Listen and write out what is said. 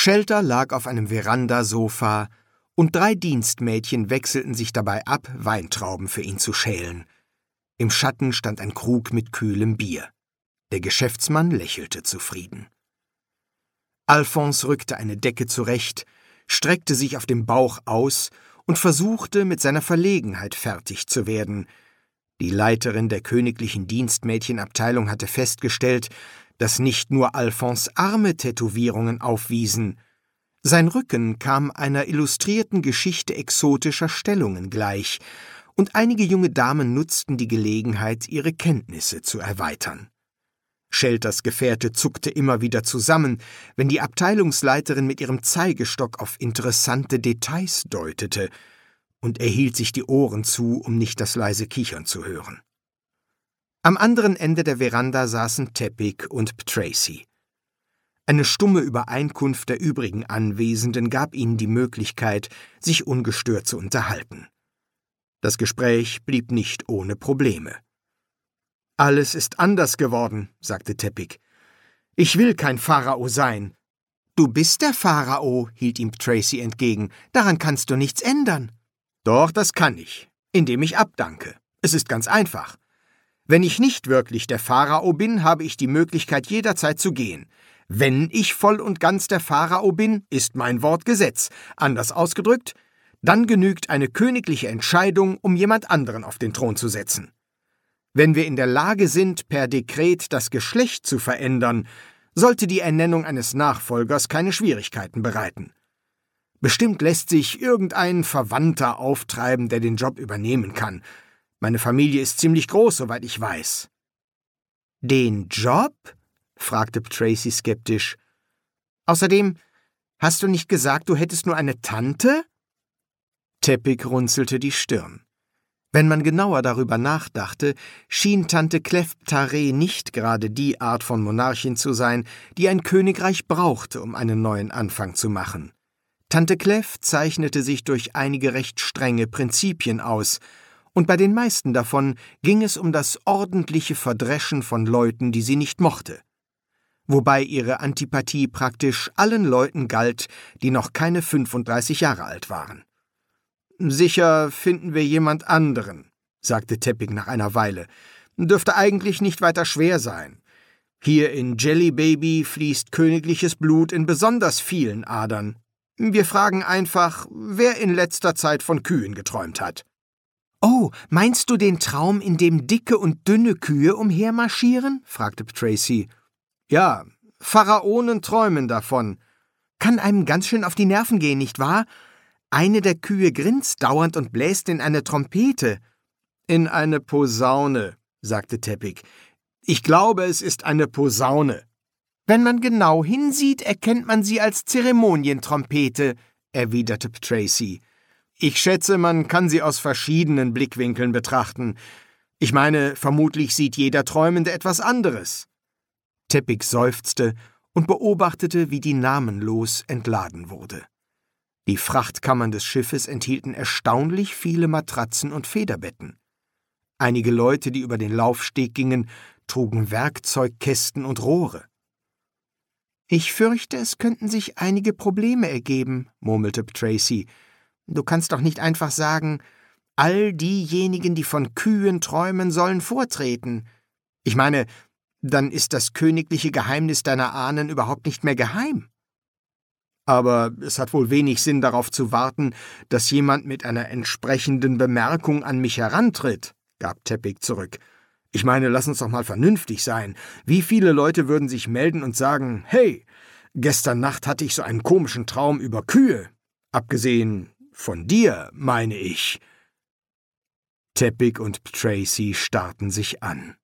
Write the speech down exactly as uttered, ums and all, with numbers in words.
Shelter lag auf einem Verandasofa, und drei Dienstmädchen wechselten sich dabei ab, Weintrauben für ihn zu schälen. Im Schatten stand ein Krug mit kühlem Bier. Der Geschäftsmann lächelte zufrieden. Alphonse rückte eine Decke zurecht, streckte sich auf dem Bauch aus und versuchte, mit seiner Verlegenheit fertig zu werden. Die Leiterin der königlichen Dienstmädchenabteilung hatte festgestellt, dass nicht nur Alphonse Arme Tätowierungen aufwiesen. Sein Rücken kam einer illustrierten Geschichte exotischer Stellungen gleich, und einige junge Damen nutzten die Gelegenheit, ihre Kenntnisse zu erweitern. Shelters Gefährte zuckte immer wieder zusammen, wenn die Abteilungsleiterin mit ihrem Zeigestock auf interessante Details deutete, und er hielt sich die Ohren zu, um nicht das leise Kichern zu hören. Am anderen Ende der Veranda saßen Teppig und Tracy. Eine stumme Übereinkunft der übrigen Anwesenden gab ihnen die Möglichkeit, sich ungestört zu unterhalten. Das Gespräch blieb nicht ohne Probleme. »Alles ist anders geworden«, sagte Teppig. »Ich will kein Pharao sein.« »Du bist der Pharao«, hielt ihm Tracy entgegen. »Daran kannst du nichts ändern.« »Doch, das kann ich, indem ich abdanke. Es ist ganz einfach. Wenn ich nicht wirklich der Pharao bin, habe ich die Möglichkeit, jederzeit zu gehen. Wenn ich voll und ganz der Pharao bin, ist mein Wort Gesetz. Anders ausgedrückt, dann genügt eine königliche Entscheidung, um jemand anderen auf den Thron zu setzen. Wenn wir in der Lage sind, per Dekret das Geschlecht zu verändern, sollte die Ernennung eines Nachfolgers keine Schwierigkeiten bereiten. Bestimmt lässt sich irgendein Verwandter auftreiben, der den Job übernehmen kann. Meine Familie ist ziemlich groß, soweit ich weiß.« »Den Job?« fragte Tracy skeptisch. »Außerdem, hast du nicht gesagt, du hättest nur eine Tante?« Teppig runzelte die Stirn. Wenn man genauer darüber nachdachte, schien Tante Clef-Taré nicht gerade die Art von Monarchin zu sein, die ein Königreich brauchte, um einen neuen Anfang zu machen. Tante Clef zeichnete sich durch einige recht strenge Prinzipien aus, und bei den meisten davon ging es um das ordentliche Verdreschen von Leuten, die sie nicht mochte. Wobei ihre Antipathie praktisch allen Leuten galt, die noch keine fünfunddreißig Jahre alt waren. »Sicher finden wir jemand anderen«, sagte Teppig nach einer Weile. »Dürfte eigentlich nicht weiter schwer sein. Hier in Jelly Baby fließt königliches Blut in besonders vielen Adern. Wir fragen einfach, wer in letzter Zeit von Kühen geträumt hat.« »Oh, meinst du den Traum, in dem dicke und dünne Kühe umhermarschieren?« fragte Tracy. »Ja, Pharaonen träumen davon. Kann einem ganz schön auf die Nerven gehen, nicht wahr? Eine der Kühe grinst dauernd und bläst in eine Trompete.« »In eine Posaune«, sagte Teppig. »Ich glaube, es ist eine Posaune.« »Wenn man genau hinsieht, erkennt man sie als Zeremonientrompete«, erwiderte Tracy. »Ich schätze, man kann sie aus verschiedenen Blickwinkeln betrachten. Ich meine, vermutlich sieht jeder Träumende etwas anderes.« Teppig seufzte und beobachtete, wie die Namenlos entladen wurde. Die Frachtkammern des Schiffes enthielten erstaunlich viele Matratzen und Federbetten. Einige Leute, die über den Laufsteg gingen, trugen Werkzeugkästen und Rohre. »Ich fürchte, es könnten sich einige Probleme ergeben«, murmelte Tracy. »Du kannst doch nicht einfach sagen, all diejenigen, die von Kühen träumen, sollen vortreten. Ich meine, dann ist das königliche Geheimnis deiner Ahnen überhaupt nicht mehr geheim.« »Aber es hat wohl wenig Sinn, darauf zu warten, dass jemand mit einer entsprechenden Bemerkung an mich herantritt«, gab Teppig zurück. »Ich meine, lass uns doch mal vernünftig sein. Wie viele Leute würden sich melden und sagen, »Hey, gestern Nacht hatte ich so einen komischen Traum über Kühe. Abgesehen von dir, meine ich.« Teppig und Tracy starrten sich an.